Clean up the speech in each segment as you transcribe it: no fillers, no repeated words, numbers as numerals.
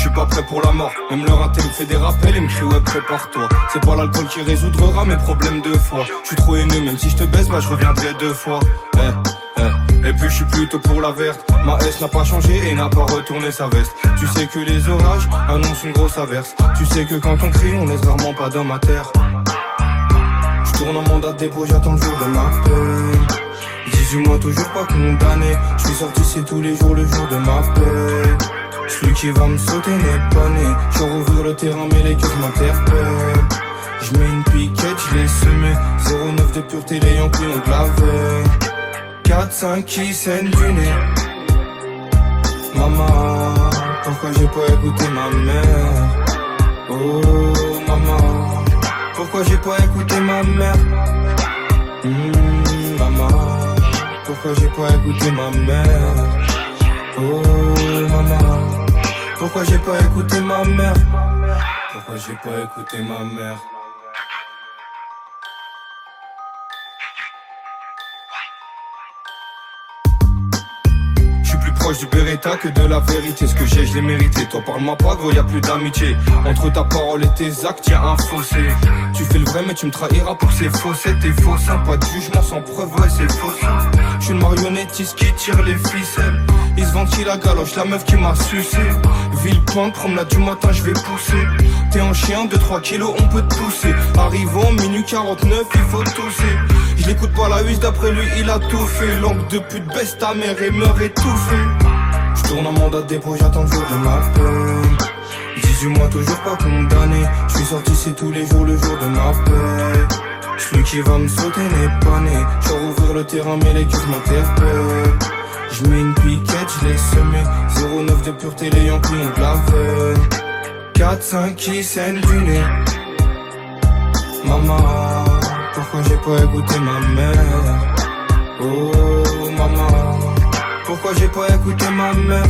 suis pas prêt pour la mort. Même le raté me fait des rappels et me crie ouais prépare-toi. C'est pas l'alcool qui résoudra mes problèmes de foi. Je suis trop haineux, même si je te baisse, bah je reviendrai 2 fois. Et puis je suis plutôt pour la verte. Ma S n'a pas changé et n'a pas retourné sa veste. Tu sais que les orages annoncent une grosse averse. Tu sais que quand on crie on laisse rarement pas d'homme à terre. Je tourne en mandat de dépôt, j'attends le jour de ma paix. 18 mois toujours pas condamné. Je suis sorti c'est tous les jours le jour de ma paix. Celui qui va me sauter n'est pas né. Je rouvre le terrain mais les keufs m'interpellent. Je mets une piquette, je l'ai semé. 09 de pureté, les Yankees ont de la veille. 4-5 qui saignent du nez. Maman, pourquoi j'ai pas écouté ma mère? Oh maman, pourquoi j'ai pas écouté ma mère? Maman, pourquoi j'ai pas écouté ma mère? Oh maman, pourquoi j'ai pas écouté ma mère? Pourquoi j'ai pas écouté ma mère? Proche du Beretta que de la vérité. Ce que j'ai, je l'ai mérité. Toi parle-moi pas gros, y'a plus d'amitié. Entre ta parole et tes actes, y'a un fossé. Tu fais le vrai mais tu me trahiras pour ces faussettes. T'es faux, pas de jugement sans preuve, ouais c'est faux. Je suis une marionnettiste qui tire les ficelles. Il se ventile la galoche, la meuf qui m'a sucé. Villepinte, promenade du matin, je vais pousser. T'es un chien, 2-3 kilos, on peut te pousser. Arrivant, minuit 49, il faut tousser. Je l'écoute pas la huisse, d'après lui, il a tout fait. Langue de pute, baisse ta mère et meurt étouffé. Je tourne en mandat de dépôt, j'attends le jour de ma peine. 18 mois, toujours pas condamné. Je suis sorti, c'est tous les jours le jour de ma paix. Celui qui va me sauter n'est pas né. Je vais rouvrir le terrain, mais les keufs m'interpellent. Je mets une piquette, je l'ai semé. 09 de pureté, les Yankees ont de la veille. 4-5 qui saignent du nez. Maman, pourquoi j'ai pas écouté ma mère? Oh maman, pourquoi j'ai pas écouté ma mère?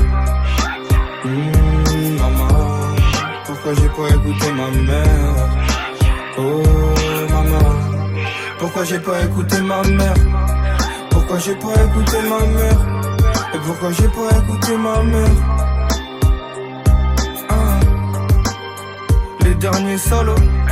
Maman, pourquoi j'ai pas écouté ma mère? Oh maman, pourquoi j'ai pas écouté ma mère? Pourquoi j'ai pas écouté ma mère? Et pourquoi j'ai pas écouté ma mère? Les derniers solos.